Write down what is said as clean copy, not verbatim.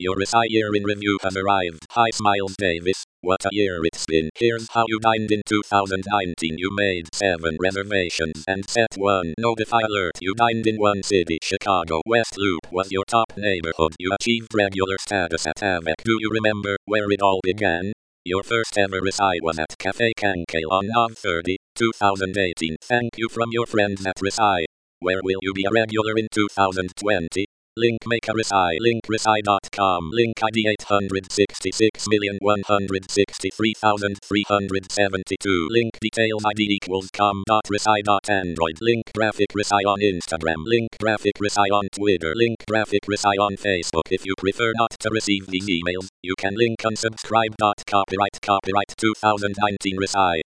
Your Resai year in review has arrived. Hi Smiles Davis, what a year it's been. Here's how you dined in 2019. You made 7 reservations and set 1 notify alert. You dined in one city, Chicago. West Loop was your top neighborhood. You achieved regular status at Avec. Do you remember where it all began? Your first ever Resai was at Cafe Kanke on Nov 30, 2018. Thank you from your friends at Resai. Where will you be a regular in 2020? Link make a Resai. Link resai.com. Link ID 866,163,372. Link details ID equals com.resai.android. Link graphic Resai on Instagram. Link graphic Resai on Twitter. Link graphic Resai on Facebook. If you prefer not to receive these emails, you can link unsubscribe. Copyright 2019 Resai.